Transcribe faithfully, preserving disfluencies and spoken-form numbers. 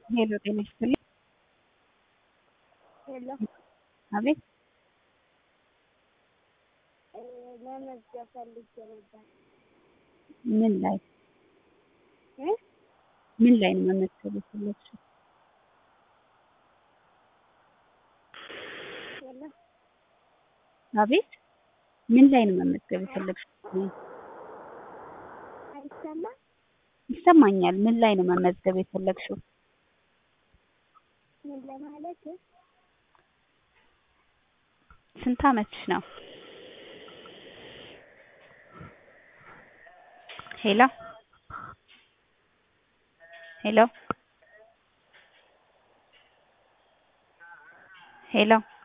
ሄሎ ጤና ይስጥልኝ። ሄሎ አቤት መመዝገብ ፈልጌ ነበር። ምን ላይ እ ምን ላይ ነው መመዝገብ የፈለግሽው? ሄሎ አቤት ምን ላይ ነው መመዝገብ የፈለግሽው? አይሰማም? ይሰማኛል። ምን ላይ ነው መመዝገብ የፈለግሽው? ምን ለማለት ስንት አመትሽ ነው? ሄሎ ሄሎ ሄሎ